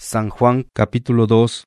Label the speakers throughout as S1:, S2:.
S1: San Juan capítulo 2.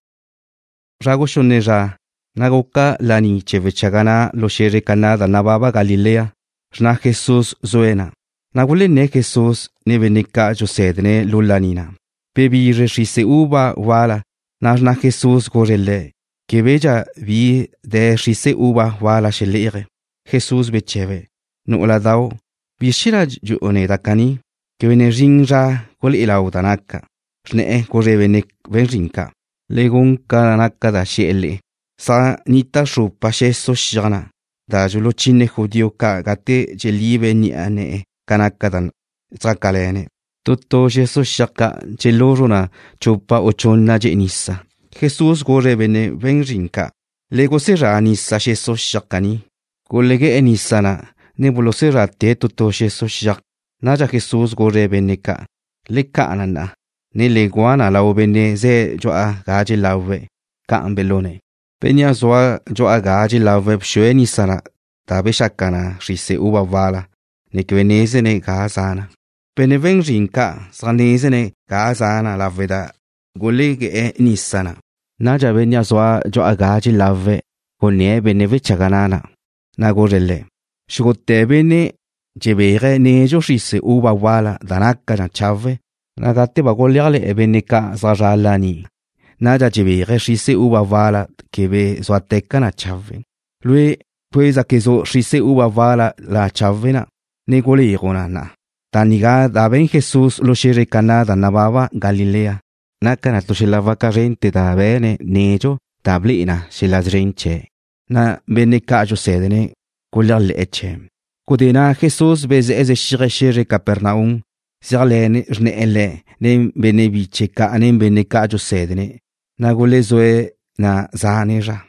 S1: Rago shonera, nagoka lani chevechagana lo shere canada nababa Galilea, rna Jesús zuena. Nagule ne Jesús ne venika josedne lulanina. Pebi reshise uba wala, na Jesús gorele. Que bella vi de shise uba wala shelere. Jesús becheve. No la dao, bishira ju onedakani, que vene rinja gol ilaudanaka. Rne gorevenek venrinka. Legun kanaka da shele. Sa nita shupa sheso shana. Da julo chine judio ka gate jelive ni ane kanaka dan trakalene. Tutto sheso shaka jeloruna chupa ochonna jenisa. Jesús gorevene venrinka. Lego sera anisa sheso shakani. Golege enisana. Nebulo sera te tutto sheso shak. Naja Jesús goreveneka. Leka anana. Ne leguana la obene ze joa gaji lawe ka ambelone. Penya joa gaji lawe pshweni sana tabe shakana rise uba vala ne kweneze ne gazana. Pene ven rinka saneze ne gazana la veda golege e nisana. Naja benya joa gaji lawe kone bene vechaganana. Nagorele. Shugote bene jebere ne jo rise uba vala danaka na chave. Nagate bagoliale ebeneka zaralani. Naja jebe reshise uba vala kebe zoateka na chave. Lui pueza kezo shise uba vala la chavena. Negole igonana. Taniga da ben Jesús lo shere canada nababa Galilea. Nakana to shelava carente da bene nejo tablina shelazrenche. Na beneka josedene goliale eche. Kudena Jesús beze eze shere Capernaum. Zirlene jneele ne beneviche ka anem beneka josedene. Nagole zoe na zaneja.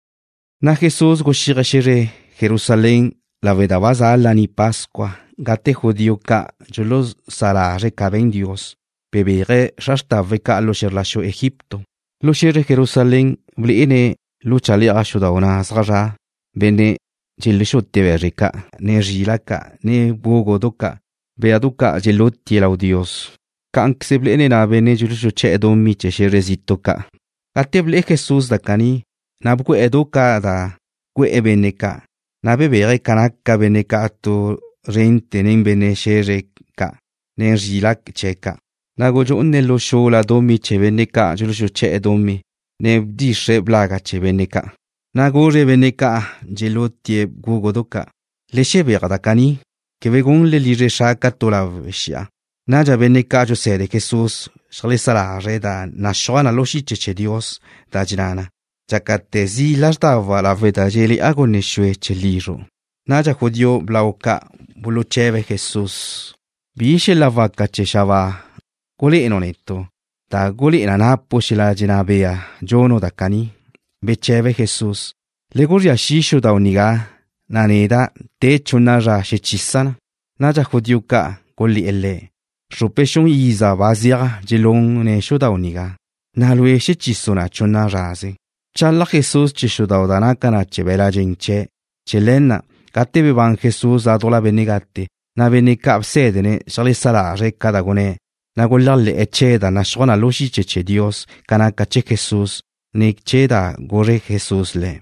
S1: Na Jesús goshire Jerusalén la vedabaza la ni Pascua. Gate judío ka jolos salare caben Dios. Bebere shastave ka lo sherlasho Egipto. Lo shere Jerusalén bliene luchale ashudaona zara. Bene jilisho teverika ne jilaka ne bogodoka. Beaduka jelotti lau Dios. Ka anksible na bene julusho che edomi che sherezito ka. Kateble Jesús da kani. Nabuko eduka da kwe ebeneka. Nabebere kanaka beneka to rente nen bene shere ka. Nen jilak cheka. Nagojo unelo shola domi che beneka julusho che edomi. Ne dishe blaga che beneka. Nagore beneka jelotti gugodoka. Leshebera da kani. Que vegun le lire shaka tola veshia. Naja beneka jo sede Jesús shalesara reda na shwana loshi cheche Dios da jinana. Jakate zi lasdava la veda jeli agone shwe cheliro. Naja judio blauka bulucheve Jesús. Bishe la vaca cheshava. Gole enoneto. Da gole enanapo shila jinabea jono da kani. Becheve Jesús. Legoria shisho da uniga. Naneda te chunara shechisana. Naja judiuka goli ele. Rupeshon iza bazia jelong ne shodauniga. Nalue shechisona chunaraze. Chala Jesús chishodaudana na chebela jenche. Chelena gatebe van Jesús adola benegate. Na beneka absedene shalisala recadagone. Nagolale echeda na shona loshi cheche Dios. Kanaka che Jesús. Nek cheda gore Jesús le.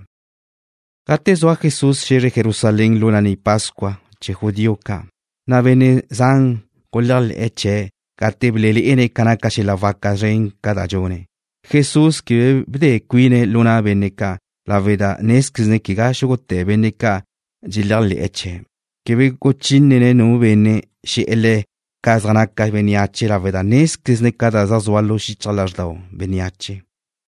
S1: Gatezo a Jesús shere Jerusalén luna ni Pascua, che judío ka. Na bene zang golal eche, gateblele ene kanaka she la vaca ren kada jone. Jesús que bde quine luna beneka, la veda neskizne kiga shugote beneka, jilal eche. Que be cochinene no bene, she ele, kazanaka beniache la veda neskizne kada zazwalo shi chalajdao, beniache.